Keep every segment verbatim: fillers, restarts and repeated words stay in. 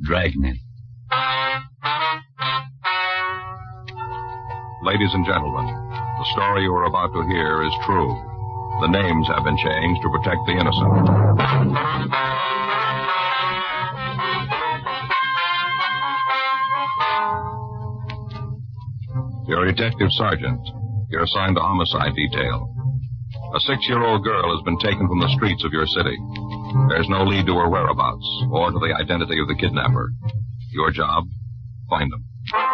Dragnet. Ladies and gentlemen, the story you are about to hear is true. The names have been changed to protect the innocent. You're a detective sergeant. You're assigned the homicide detail. A six-year-old girl has been taken from the streets of your city. There's no lead to her whereabouts or to the identity of the kidnapper. Your job, find them.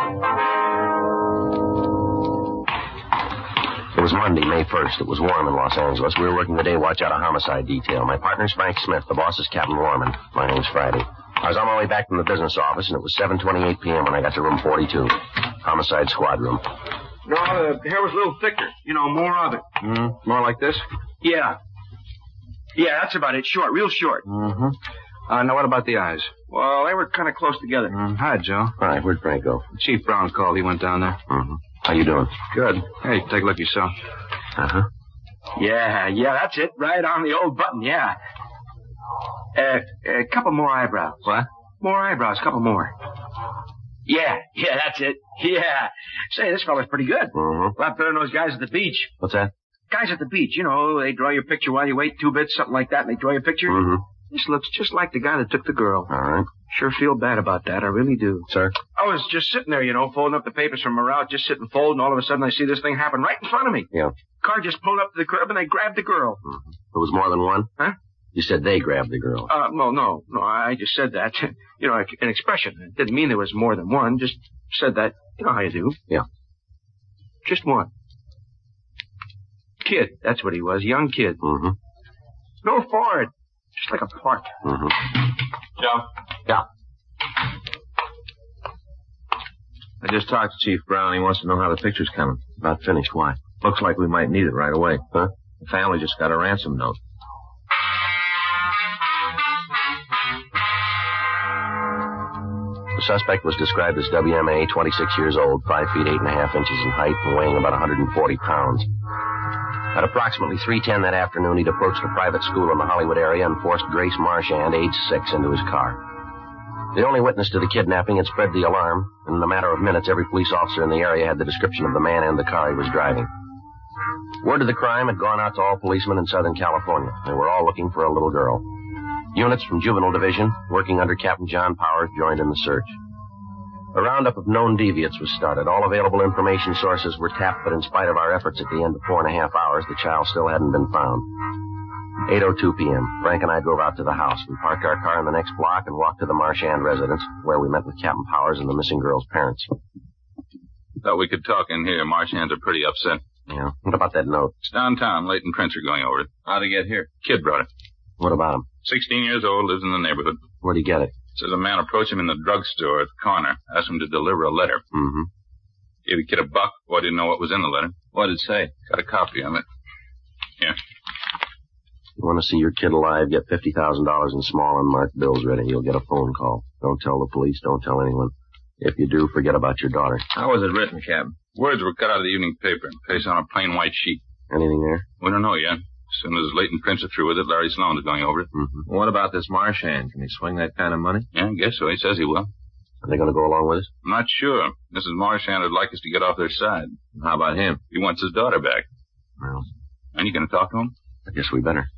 It was Monday, May first. It was warm in Los Angeles. We were working the day watch out of homicide detail. My partner's Frank Smith. The boss is Captain Warman. My name's Friday. I was on my way back from the business office, and it was seven twenty-eight p.m. when I got to room forty-two. Homicide squad room. No, the hair was a little thicker. You know, more of it. Mm, more like this? Yeah. Yeah, that's about it. Short, real short. Mm-hmm. Uh, now, what about the eyes? Well, they were kind of close together. Mm. Hi, Joe. Hi, where'd Frank go? Chief Brown called. He went down there. Mm-hmm. How you doing? Good. Hey, take a look yourself. Uh-huh. Yeah, yeah, that's it. Right on the old button, yeah. Uh, a couple more eyebrows. What? More eyebrows, couple more. Yeah, yeah, that's it. Yeah. Say, this fella's pretty good. Mm-hmm. A lot better than those guys at the beach. What's that? Guys at the beach, you know, they draw your picture while you wait two bits, something like that, and they draw your picture. Mm-hmm. This looks just like the guy that took the girl. All right. Sure feel bad about that. I really do. Sir? I was just sitting there, you know, folding up the papers from morale, just sitting folding. All of a sudden, I see this thing happen right in front of me. Yeah. Car just pulled up to the curb, and they grabbed the girl. Mm-hmm. There was more than one? Huh? You said they grabbed the girl. Uh, no, no, no. I just said that. You know, an expression. It didn't mean there was more than one. Just said that. You know how you do. Yeah. Just one. Kid. That's what he was. Young kid. Mm-hmm. No forward. Just like a part. Mm-hmm. Joe? Yeah. I just talked to Chief Brown. He wants to know how the picture's coming. About finished. Why? Looks like we might need it right away. Huh? The family just got a ransom note. The suspect was described as W M A, twenty-six years old, five feet eight and a half inches in height, and weighing about one hundred forty pounds. At approximately three ten that afternoon, he'd approached a private school in the Hollywood area and forced Grace Marchand, age six, into his car. The only witness to the kidnapping had spread the alarm, and in a matter of minutes, every police officer in the area had the description of the man and the car he was driving. Word of the crime had gone out to all policemen in Southern California. They were all looking for a little girl. Units from Juvenile Division, working under Captain John Powers, joined in the search. A roundup of known deviates was started. All available information sources were tapped, but in spite of our efforts at the end of four and a half hours, the child still hadn't been found. eight oh two p.m. Frank and I drove out to the house. We parked our car in the next block and walked to the Marchand residence, where we met with Captain Powers and the missing girl's parents. Thought we could talk in here. Marchands are pretty upset. Yeah. What about that note? It's downtown. Leighton Prince are going over it. How'd he get here? Kid brought it. What about him? Sixteen years old, lives in the neighborhood. Where'd he get it? Says a man approached him in the drugstore at the corner. Asked him to deliver a letter. Mm-hmm. Gave the kid a buck. Boy didn't know what was in the letter. What did it say? Got a copy of it. Here. You want to see your kid alive, get fifty thousand dollars in small unmarked bills ready. You'll get a phone call. Don't tell the police. Don't tell anyone. If you do, forget about your daughter. How was it written, Captain? Words were cut out of the evening paper and pasted on a plain white sheet. Anything there? We don't know yet. As soon as Leighton Prince are through with it, Larry Sloan is going over it. Mm-hmm. What about this Marchand? Can he swing that kind of money? Yeah, I guess so. He says he will. Are they going to go along with us? I'm not sure. Missus Marchand would like us to get off their side. How about him? He wants his daughter back. Well, And you going to talk to him? I guess we better.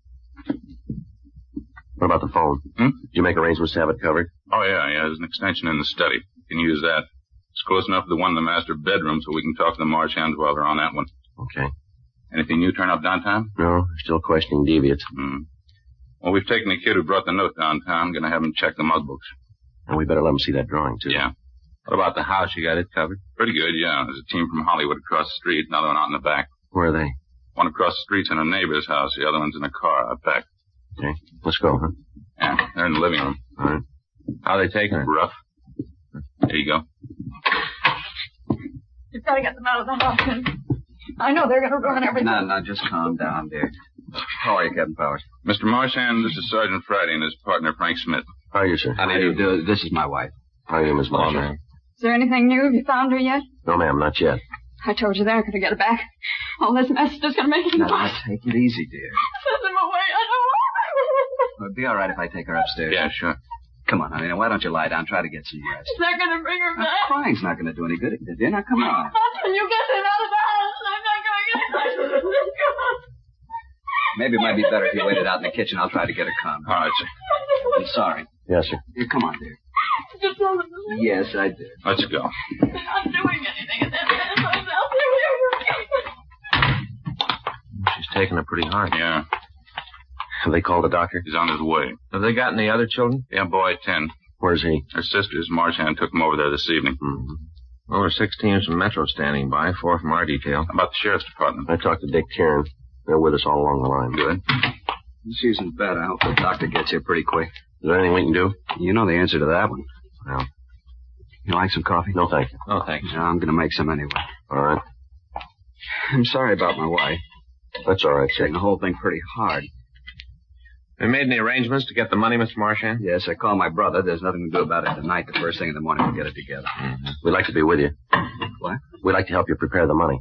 What about the phone? Hmm? Did you make arrangements to have it covered? Oh, yeah, yeah. There's an extension in the study. You can use that. It's close enough to the one in the master bedroom so we can talk to the Marchands while they're on that one. Okay. Anything new turn up downtown? No, still questioning deviates. Hmm. Well, we've taken the kid who brought the note downtown. Going to have him check the mug books. And we better let him see that drawing, too. Yeah. What about the house? You got it covered? Pretty good, yeah. There's a team from Hollywood across the street. Another one out in the back. Where are they? One across the street's in a neighbor's house. The other one's in a car out back. Okay. Let's go, huh? Yeah, they're in the living room. All right. How are they taking it? Rough. There you go. You've got to get them out of the house. And I know they're going to ruin everything. No, no, just calm down, dear. How are you, Captain Powers? Mister Marchand, this is Sergeant Friday and his partner, Frank Smith. How are you, sir? How do you do? This is my wife. How are you, Miss Marchand? Is there anything new? Have you found her yet? No, ma'am, not yet. I told you they're going to get her back. All this mess is just going to make it Now, now, impossible. take it easy, dear. Send them away. I don't want them. It'd be all right if I take her upstairs. Yeah, sure. Come on, honey. Now, why don't you lie down? Try to get some rest. Is that going to bring her Now, back? crying's not going to do any good. Dear, now, come on. Until you get it out of the house, I'm not going to get it. Maybe it might be better if you waited out in the kitchen. I'll try to get her calm. All right, sir. I'm sorry. Yes, sir. Here, come on, dear. Just tell them to leave. Yes, I did. Let's go. I'm not doing anything, and then there's myself here. She's taking it pretty hard. Yeah. Have they called a doctor? He's on his way. Have they got any other children? Yeah, boy, ten. Where's he? Her sisters, Marchand, took him over there this evening. Mm-hmm. Well, there's six teams from Metro standing by, four from our detail. How about the sheriff's department? I talked to Dick Tiernan. They're with us all along the line. Good. This isn't bad. I hope the doctor gets here pretty quick. Is there anything we can do? You know the answer to that one. Well, You like some coffee? no, thank you. Oh, thanks. No, I'm going to make some anyway. All right. I'm sorry about my wife. That's all right, sir. Taking the whole thing pretty hard. Have you made any arrangements to get the money, Mister Marchand? Yes, I called my brother. There's nothing to do about it tonight. The first thing in the morning, we'll get it together. Mm-hmm. We'd like to be with you. What? We'd like to help you prepare the money.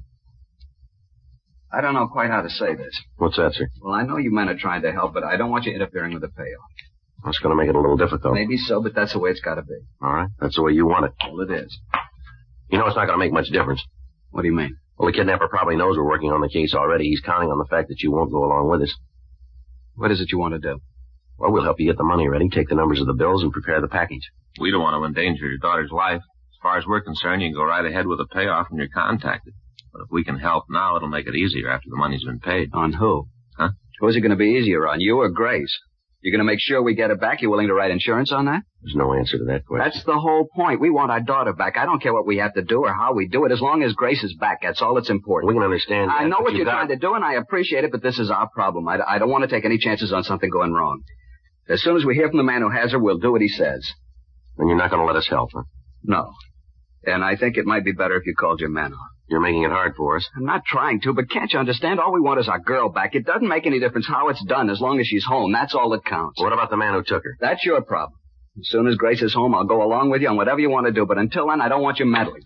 I don't know quite how to say this. What's that, sir? Well, I know you men are trying to help, but I don't want you interfering with the payoff. That's going to make it a little difficult. Maybe so, but that's the way it's got to be. All right. That's the way you want it. Well, it is. You know it's not going to make much difference. What do you mean? Well, the kidnapper probably knows we're working on the case already. He's counting on the fact that you won't go along with us. What is it you want to do? Well, we'll help you get the money ready, take the numbers of the bills, and prepare the package. We don't want to endanger your daughter's life. As far as we're concerned, you can go right ahead with the payoff when you're contacted. But if we can help now, it'll make it easier after the money's been paid. On who? Huh? Who's it going to be easier on, you or Grace? You're going to make sure we get her back? You willing to write insurance on that? There's no answer to that question. That's the whole point. We want our daughter back. I don't care what we have to do or how we do it, as long as Grace is back. That's all that's important. We can understand that. I know but what you've you're got- trying to do, and I appreciate it, but this is our problem. I, I don't want to take any chances on something going wrong. As soon as we hear from the man who has her, we'll do what he says. Then you're not going to let us help, huh? No. And I think it might be better if you called your man off. You're making it hard for us. I'm not trying to, but can't you understand? All we want is our girl back. It doesn't make any difference how it's done as long as she's home. That's all that counts. What about the man who took her? That's your problem. As soon as Grace is home, I'll go along with you on whatever you want to do. But until then, I don't want you meddling.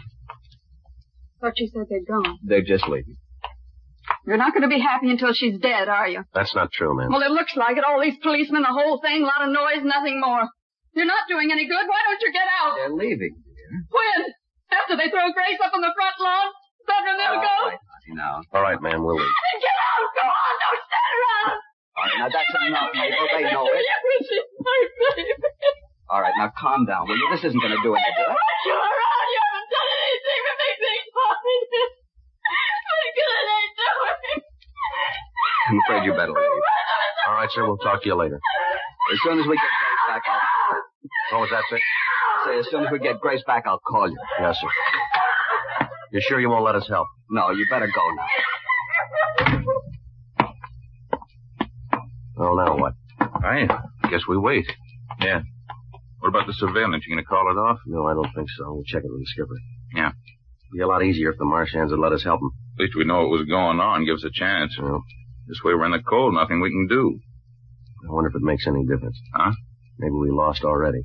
Thought you said they're gone. They're just leaving. You're not going to be happy until she's dead, are you? That's not true, man. Well, it looks like it. All these policemen, the whole thing, a lot of noise, nothing more. You're not doing any good. Why don't you get out? They're leaving, dear. When? After they throw Grace up on the front lawn? Is that when they'll go? All right, honey, now. All right, man, we'll leave. Get out! Go on! Don't stand around! All right, now that's enough, Mabel. They know it. She's my baby. All right, now calm down, will you? This isn't going to do any I good. don't want you around. You haven't done anything to make things fine. What good ain't doing? I'm afraid you better leave. All right, sir, we'll talk to you later. As soon as we get Grace back, I'll... What was that, sir? Say, as soon as we get Grace back, I'll call you. Yes, sir. You sure you won't let us help? No, you better go now. Well, now what? I guess we wait. Yeah. What about the surveillance? You going to call it off? No, I don't think so. We'll check it with the skipper. Yeah. It'd be a lot easier if the Marshands had let us help them. At least we know what was going on. Give us a chance. Well, This way we're in the cold. Nothing we can do. I wonder if it makes any difference. Huh? Maybe we lost already.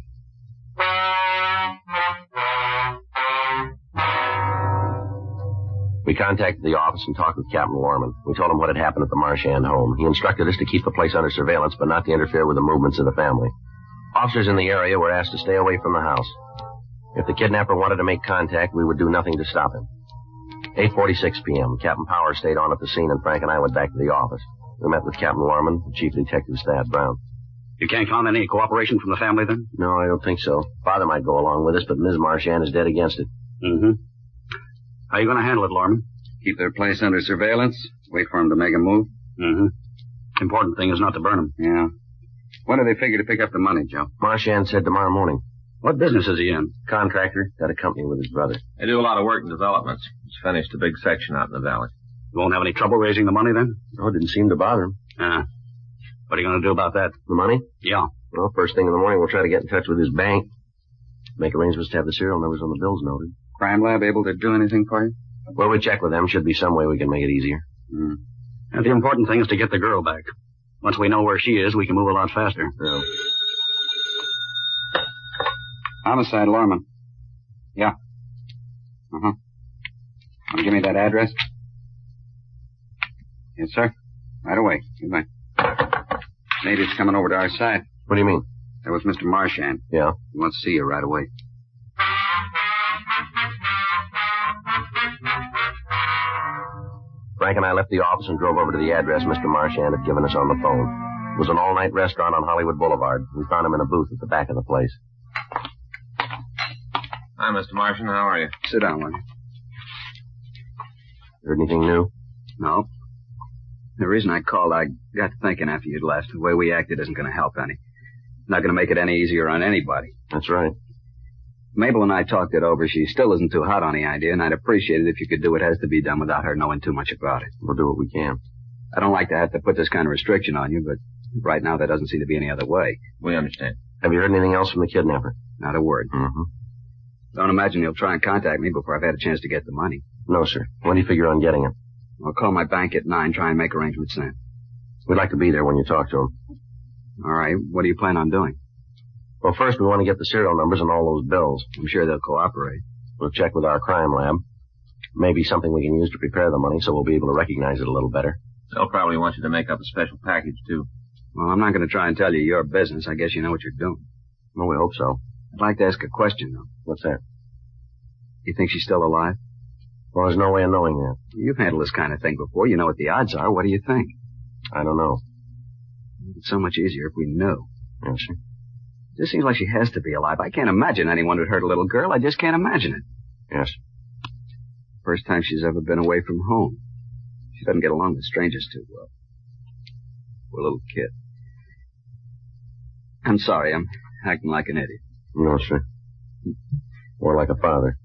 We contacted the office and talked with Captain Lorman. We told him what had happened at the Marchand home. He instructed us to keep the place under surveillance, but not to interfere with the movements of the family. Officers in the area were asked to stay away from the house. If the kidnapper wanted to make contact, we would do nothing to stop him. eight forty-six p.m. Captain Powers stayed on at the scene, and Frank and I went back to the office. We met with Captain Lorman and Chief Detective Thad Brown. You can't count on any cooperation from the family, then? No, I don't think so. Father might go along with us, but Miz Marchand is dead against it. Mm-hmm. How are you going to handle it, Lorman? Keep their place under surveillance. Wait for them to make a move. Mm-hmm. Important thing is not to burn them. Yeah. When do they figure to pick up the money, Joe? Marchand said tomorrow morning. What business is he in? Contractor. Got a company with his brother. They do a lot of work in developments. Just finished a big section out in the valley. You won't have any trouble raising the money, then? Oh, it didn't seem to bother him. Ah. What are you going to do about that? The money? Yeah. Well, first thing in the morning, we'll try to get in touch with his bank. Make arrangements to have the serial numbers on the bills noted. Crime Lab able to do anything for you? Well, we check with them. Should be some way we can make it easier. Mm. And the important thing is to get the girl back. Once we know where she is, we can move a lot faster. Yeah. Homicide, Lorman. Yeah. Uh-huh. Want to give me that address? Yes, sir. Right away. Goodbye. Maybe it's coming over to our side. What do you mean? That was Mister Marchand. Yeah? He wants to see you right away. Frank and I left the office and drove over to the address Mister Marchand had given us on the phone. It was an all-night restaurant on Hollywood Boulevard. We found him in a booth at the back of the place. Hi, Mister Marchand. How are you? Sit down, will you? Heard anything new? No. The reason I called, I got to thinking after you'd left. The way we acted isn't going to help any. Not going to make it any easier on anybody. That's right. Mabel and I talked it over. She still isn't too hot on the idea, and I'd appreciate it if you could do what has to be done without her knowing too much about it. We'll do what we can. I don't like to have to put this kind of restriction on you, but right now there doesn't seem to be any other way. We understand. Have you heard anything else from the kidnapper? Not a word. Mm-hmm. Don't imagine he'll try and contact me before I've had a chance to get the money. No, sir. When do you figure on getting it? I'll call my bank at nine, try and make arrangements then. We'd like to be there when you talk to him. All right. What do you plan on doing? Well, first we want to get the serial numbers on all those bills. I'm sure they'll cooperate. We'll check with our crime lab. Maybe something we can use to prepare the money so we'll be able to recognize it a little better. They'll probably want you to make up a special package, too. Well, I'm not going to try and tell you your business. I guess you know what you're doing. Well, we hope so. I'd like to ask a question, though. What's that? You think she's still alive? Well, there's no way of knowing that. You've handled this kind of thing before. You know what the odds are. What do you think? I don't know. It's so much easier if we knew. Yes, sir. It just seems like she has to be alive. I can't imagine anyone would hurt a little girl. I just can't imagine it. Yes. First time she's ever been away from home. She doesn't get along with strangers too well. Poor little kid. I'm sorry. I'm acting like an idiot. No, sir. More like a father.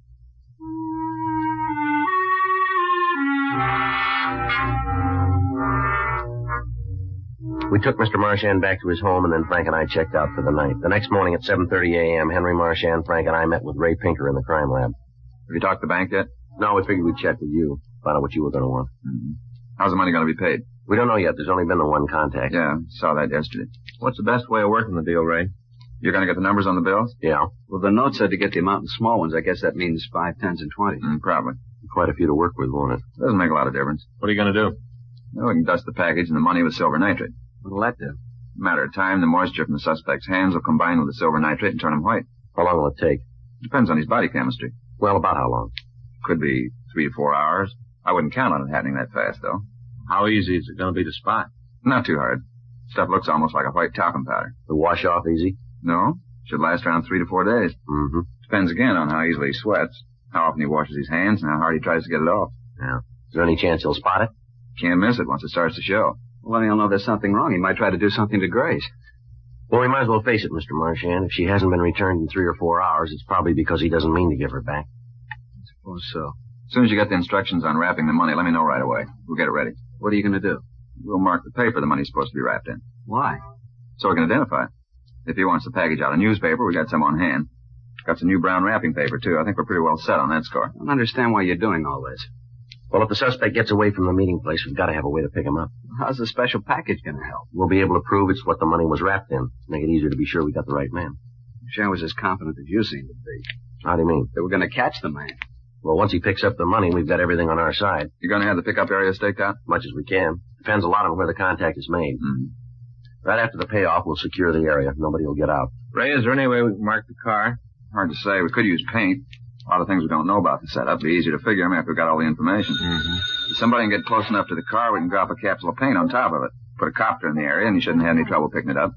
We took Mister Marchand back to his home, and then Frank and I checked out for the night. The next morning at seven thirty a.m., Henry Marchand, Frank, and I met with Ray Pinker in the crime lab. Have you talked to the bank yet? No, we figured we'd check with you, find out what you were going to want. Mm-hmm. How's the money going to be paid? We don't know yet. There's only been the one contact. Yeah, saw that yesterday. What's the best way of working the deal, Ray? You're going to get the numbers on the bills? Yeah. Well, the note said to get the amount in small ones. I guess that means five, tens, and twenties. Mm, probably. Quite a few to work with, won't it? Doesn't make a lot of difference. What are you going to do? Well, we can dust the package and the money with silver nitrate. What'll that do? Matter of time, the moisture from the suspect's hands will combine with the silver nitrate and turn him white. How long will it take? Depends on his body chemistry. Well, about how long? Could be three to four hours. I wouldn't count on it happening that fast, though. How easy is it going to be to spot? Not too hard. Stuff looks almost like a white talcum powder. The wash off easy? No. Should last around three to four days. Mm-hmm. Depends again on how easily he sweats, how often he washes his hands, and how hard he tries to get it off. Yeah. Is there any chance he'll spot it? Can't miss it once it starts to show. Well, then he'll know there's something wrong. He might try to do something to Grace. Well, we might as well face it, Mister Marchand. If she hasn't been returned in three or four hours, it's probably because he doesn't mean to give her back. I suppose so. As soon as you get the instructions on wrapping the money, let me know right away. We'll get it ready. What are you going to do? We'll mark the paper the money's supposed to be wrapped in. Why? So we can identify it. If he wants the package out of newspaper, we got some on hand. Got some new brown wrapping paper, too. I think we're pretty well set on that score. I don't understand why you're doing all this. Well, if the suspect gets away from the meeting place, we've got to have a way to pick him up. How's the special package going to help? We'll be able to prove it's what the money was wrapped in. Make it easier to be sure we got the right man. Wish I was as confident as you seem to be. How do you mean? That we're going to catch the man. Well, once he picks up the money, we've got everything on our side. You're going to have the pickup area staked out? Much as we can. Depends a lot on where the contact is made. Mm-hmm. Right after the payoff, we'll secure the area. Nobody will get out. Ray, is there any way we can mark the car? Hard to say. We could use paint. A lot of things we don't know about the setup. Be easy to figure them after we got all the information. Mm-hmm. If somebody can get close enough to the car, we can drop a capsule of paint on top of it. Put a copter in the area, and you shouldn't have any trouble picking it up.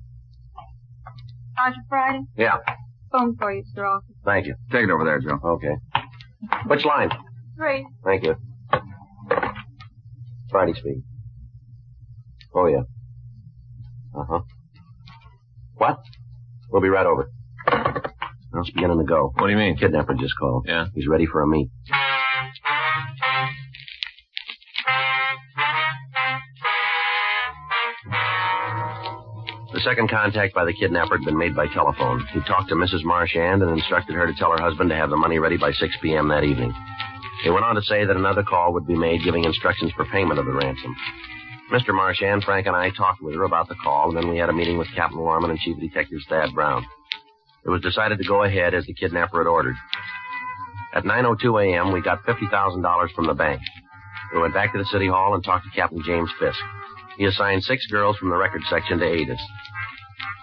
Sergeant Friday? Yeah. Phone for you, Mister Officer. Thank you. Take it over there, Joe. Okay. Which line? Three. Thank you. Friday speak. Oh, yeah. Uh-huh. What? We'll be right over. Now it's beginning to go. What do you mean? Kidnapper just called. Yeah? He's ready for a meet. The second contact by the kidnapper had been made by telephone. He talked to Missus Marchand and instructed her to tell her husband to have the money ready by six p.m. that evening. He went on to say that another call would be made giving instructions for payment of the ransom. Mister Marchand, Frank, and I talked with her about the call, and then we had a meeting with Captain Lorman and Chief Detective Thad Brown. It was decided to go ahead as the kidnapper had ordered. At nine oh two a.m., we got fifty thousand dollars from the bank. We went back to the city hall and talked to Captain James Fisk. He assigned six girls from the record section to aid us.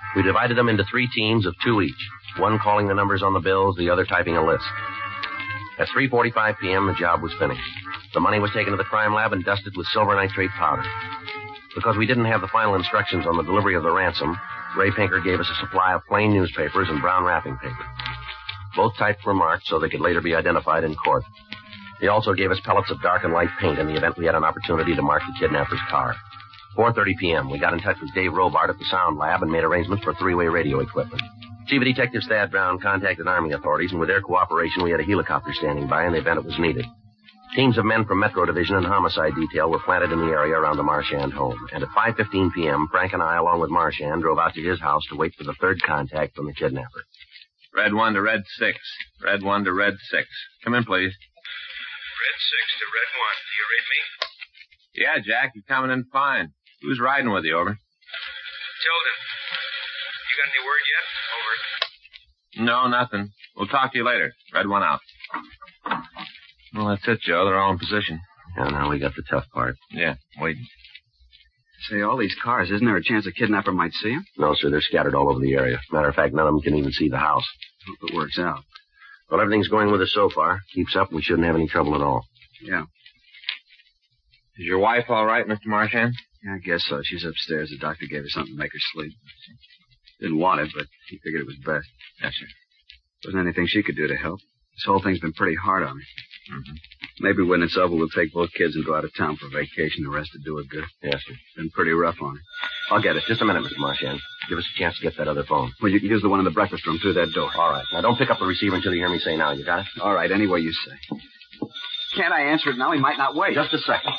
We divided them into three teams of two each, one calling the numbers on the bills, the other typing a list. At three forty-five p.m., the job was finished. The money was taken to the crime lab and dusted with silver nitrate powder. Because we didn't have the final instructions on the delivery of the ransom, Ray Pinker gave us a supply of plain newspapers and brown wrapping paper. Both types were marked so they could later be identified in court. He also gave us pellets of dark and light paint in the event we had an opportunity to mark the kidnapper's car. four thirty p.m., we got in touch with Dave Robart at the sound lab and made arrangements for three-way radio equipment. Chief of Detectives Thad Brown contacted Army authorities, and with their cooperation, we had a helicopter standing by in the event it was needed. Teams of men from Metro Division and Homicide Detail were planted in the area around the Marchand home. And at five fifteen p.m., Frank and I, along with Marchand, drove out to his house to wait for the third contact from the kidnapper. Red one to red six. Red one to red six. Come in, please. Red six to red one. Do you read me? Yeah, Jack, you're coming in fine. Who's riding with you, over? Tilden. You got any word yet? Over. No, nothing. We'll talk to you later. Red one out. Well, that's it, Joe. They're all in position. Yeah, now we got the tough part. Yeah, waiting. Say, all these cars, isn't there a chance a kidnapper might see them? No, sir, they're scattered all over the area. Matter of fact, none of them can even see the house. Hope it works out. Well, everything's going with us so far. Keeps up, we shouldn't have any trouble at all. Yeah. Is your wife all right, Mister Marchand? Yeah, I guess so. She's upstairs. The doctor gave her something to make her sleep. Didn't want it, but he figured it was best. Yes, sir. Wasn't anything she could do to help. This whole thing's been pretty hard on her. Mm-hmm. Maybe when it's over, we'll take both kids and go out of town for vacation. The rest will do her good. Yes, sir. Been pretty rough on her. I'll get it. Just a minute, Mister Marchand. Give us a chance to get that other phone. Well, you can use the one in the breakfast room through that door. All right. Now, don't pick up the receiver until you hear me say now. You got it? All right, any way you say. Can't I answer it now? He might not wait. Just a second.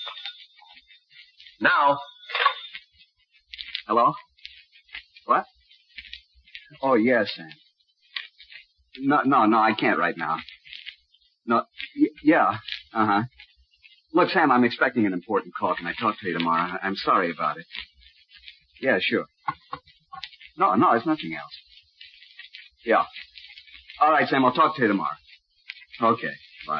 Now. Hello? What? Oh, yes, Sam. No, no, no, I can't right now. No, y- yeah, uh-huh. Look, Sam, I'm expecting an important call. Can I talk to you tomorrow? I- I'm sorry about it. Yeah, sure. No, no, it's nothing else. Yeah. All right, Sam, I'll talk to you tomorrow. Okay, bye.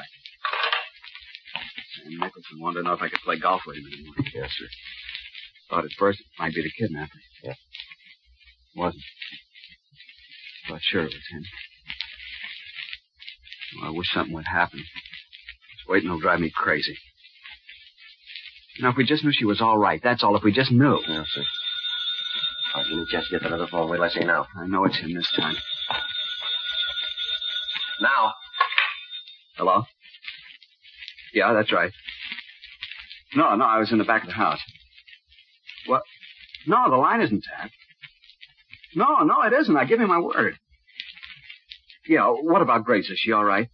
Sam Nicholson wanted to know if I could play golf with him in the morning. Yes, sir. Thought at first it might be the kidnapper. Yeah. Wasn't. Thought sure it was him. Well, I wish something would happen. Just waiting will drive me crazy. You know, if we just knew she was all right, that's all. If we just knew. Yes, sir. All right, give me a chance to get that other phone. Wait till I say now. I know it's him this time. Now. Hello? Yeah, that's right. No, no, I was in the back of the house. What? No, the line isn't tapped. No, no, it isn't. I give you my word. Yeah, what about Grace? Is she all right?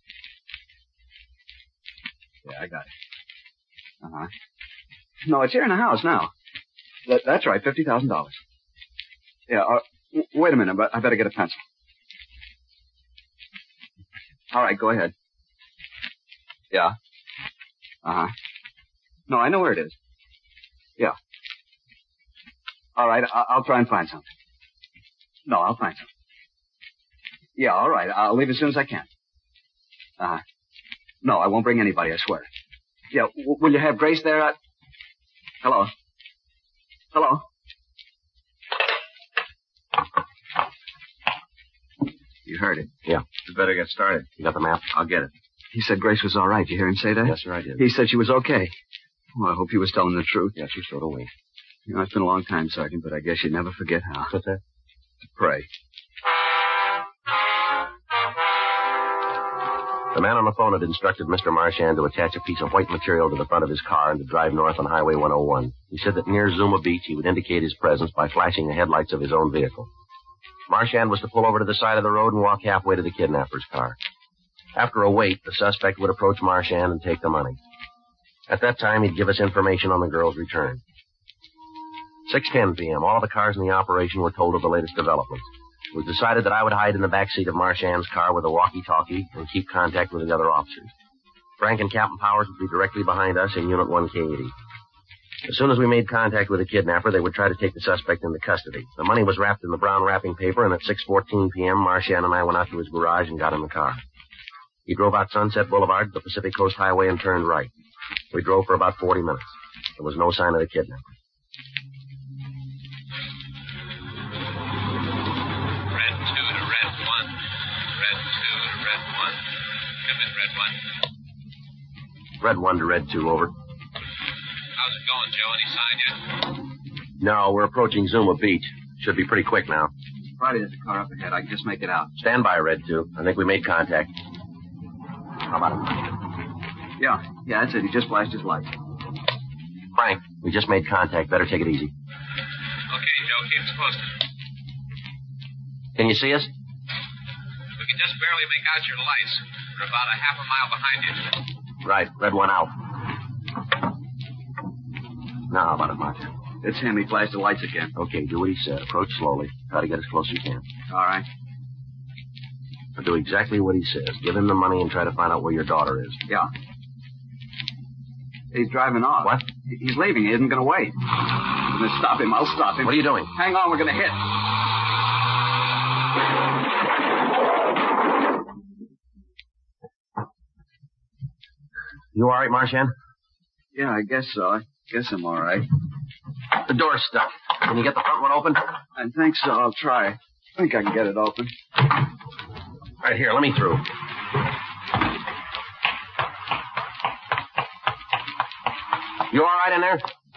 Yeah, I got it. Uh-huh. No, it's here in the house now. That, that's right, fifty thousand dollars. Yeah, uh, w- wait a minute, but I better get a pencil. All right, go ahead. Yeah. Uh-huh. No, I know where it is. Yeah. All right, I- I'll try and find something. No, I'll find something. Yeah, all right. I'll leave as soon as I can. Uh-huh. No, I won't bring anybody, I swear. Yeah, w- will you have Grace there? I... Hello? Hello? You heard it. Yeah. You better get started. You got the map? I'll get it. He said Grace was all right. You hear him say that? Yes, sir, I did. He said she was okay. Well, I hope he was telling the truth. Yes, sir, so do we. You know, it's been a long time, Sergeant, but I guess you'd never forget how. What's that? To pray. The man on the phone had instructed Mister Marchand to attach a piece of white material to the front of his car and to drive north on Highway one oh one. He said that near Zuma Beach he would indicate his presence by flashing the headlights of his own vehicle. Marchand was to pull over to the side of the road and walk halfway to the kidnapper's car. After a wait, the suspect would approach Marchand and take the money. At that time, he'd give us information on the girl's return. six ten p.m., all the cars in the operation were told of the latest developments. It was decided that I would hide in the back seat of Marchand's car with a walkie-talkie and keep contact with the other officers. Frank and Captain Powers would be directly behind us in Unit one K eighty. As soon as we made contact with the kidnapper, they would try to take the suspect into custody. The money was wrapped in the brown wrapping paper, and at six fourteen p.m., Marchand and I went out to his garage and got in the car. He drove out Sunset Boulevard to the Pacific Coast Highway and turned right. We drove for about forty minutes. There was no sign of the kidnapper. Come in, Red One. Red one to Red two, over. How's it going, Joe? Any sign yet? No, we're approaching Zuma Beach. Should be pretty quick now. Friday, there's a car up ahead. I can just make it out. Stand by, Red two. I think we made contact. How about it? Yeah, yeah, that's it. He just flashed his lights. Frank, we just made contact. Better take it easy. Okay, Joe. Keep us posted. Can you see us? We can just barely make out your lights. We're about a half a mile behind you. Right. Red one out. Now, how about it, Mark? It's him. He flashed the lights again. Okay, do what he said. Approach slowly. Try to get as close as you can. All right. But do exactly what he says. Give him the money and try to find out where your daughter is. Yeah. He's driving off. What? He's leaving. He isn't going to wait. I'm going to stop him. I'll stop him. What are you doing? Hang on. We're going to hit. You all right, Marchand? Yeah, I guess so. I guess I'm all right. The door's stuck. Can you get the front one open? I think so. I'll try. I think I can get it open. Right here. Let me through. You all right in there?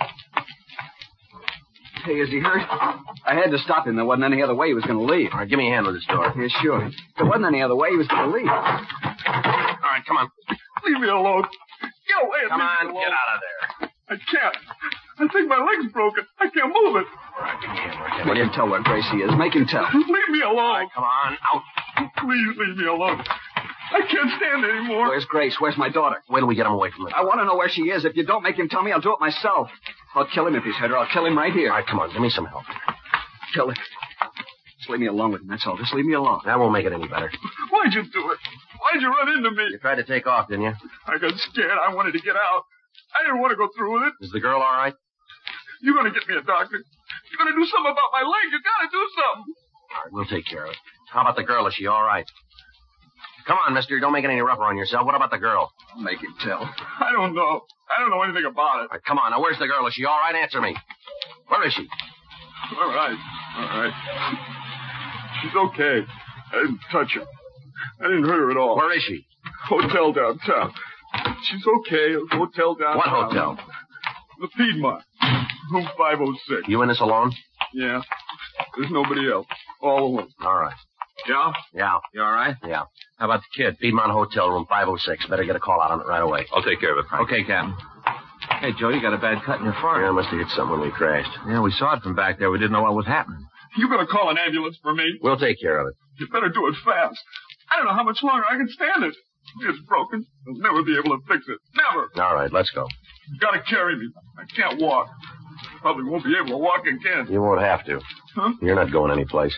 Hey, is he hurt? I had to stop him. There wasn't any other way he was going to leave. All right, give me a hand with this door. Yeah, sure. There wasn't any other way he was going to leave. All right, come on. Leave me alone. Get away. Come on, get out of there. I can't. I think my leg's broken. I can't move it. All right, give me a hand. Marchand. Make him tell where Gracie is. Make him tell. Leave me alone. All right, come on, out. Please leave me alone. I can't stand anymore. Where's Grace? Where's my daughter? Wait till we get him away from it. I want to know where she is. If you don't make him tell me, I'll do it myself. I'll kill him if he's hurt her. I'll kill him right here. All right, come on, give me some help. Kill him. Just leave me alone with him. That's all. Just leave me alone. That won't make it any better. Why'd you do it? Why'd you run into me? You tried to take off, didn't you? I got scared. I wanted to get out. I didn't want to go through with it. Is the girl all right? You're going to get me a doctor. You're going to do something about my leg. You got to do something. All right, we'll take care of it. How about the girl? Is she all right? Come on, mister. Don't make it any rougher on yourself. What about the girl? I'll make him tell. I don't know. I don't know anything about it. All right, come on. Now, where's the girl? Is she all right? Answer me. Where is she? All right. All right. She's okay. I didn't touch her. I didn't hurt her at all. Where is she? Hotel downtown. She's okay. Hotel downtown. What hotel? The Piedmont. Room five oh six. You in this alone? Yeah. There's nobody else. All alone. All right. Joe? Yeah. You all right? Yeah. How about the kid? Piedmont Hotel, room five oh six. Better get a call out on it right away. I'll take care of it, Frank. Okay, Captain. Hey, Joe, you got a bad cut in your forehead. Yeah, must have hit something when we crashed. Yeah, we saw it from back there. We didn't know what was happening. You better call an ambulance for me. We'll take care of it. You better do it fast. I don't know how much longer I can stand it. It's broken. I'll never be able to fix it. Never. All right, let's go. You gotta carry me. I can't walk. Probably won't be able to walk again. You won't have to. Huh? You're not going anyplace.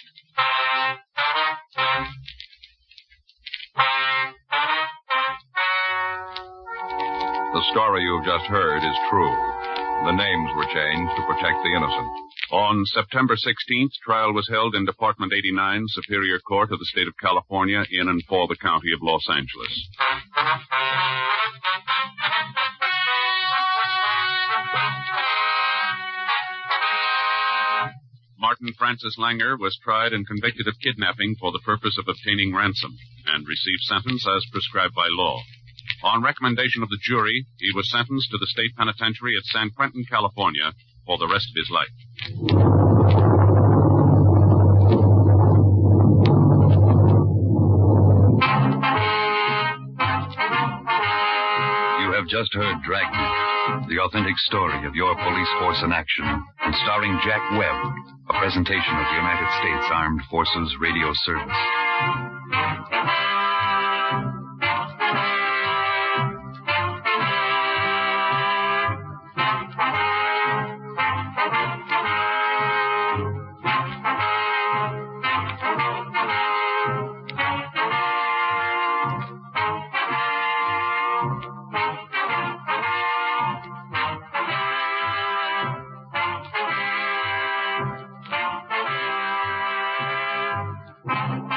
The story you've just heard is true. The names were changed to protect the innocent. On September sixteenth, trial was held in Department eighty-nine, Superior Court of the State of California, in and for the County of Los Angeles. Martin Francis Langer was tried and convicted of kidnapping for the purpose of obtaining ransom and received sentence as prescribed by law. On recommendation of the jury, he was sentenced to the state penitentiary at San Quentin, California, for the rest of his life. You have just heard Dragnet, the authentic story of your police force in action, and starring Jack Webb, a presentation of the United States Armed Forces Radio Service. Thank you.